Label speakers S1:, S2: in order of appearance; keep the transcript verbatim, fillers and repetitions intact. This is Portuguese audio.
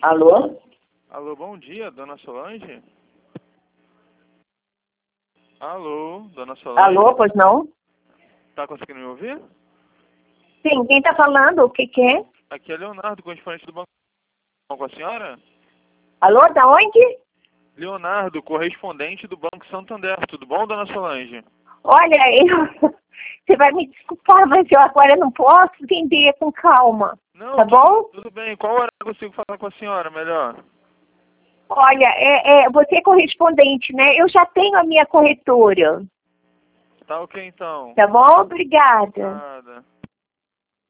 S1: Alô?
S2: Alô, bom dia, dona Solange? Alô, dona Solange?
S1: Alô, pois não?
S2: Tá conseguindo me ouvir?
S1: Sim, quem tá falando? O que que é?
S2: Aqui é Leonardo, correspondente do Banco com a senhora?
S1: Alô, da onde?
S2: Leonardo, correspondente do Banco Santander. Tudo bom, dona Solange?
S1: Olha, eu... Você vai me desculpar, mas eu agora não posso entender com calma.
S2: Não,
S1: Tá
S2: tudo,
S1: bom?
S2: tudo bem. Qual hora eu consigo falar com a senhora melhor?
S1: Olha, é, é, você é correspondente, né? Eu já tenho a minha corretora.
S2: Tá ok, então.
S1: Tá bom? Obrigada.
S2: Nada.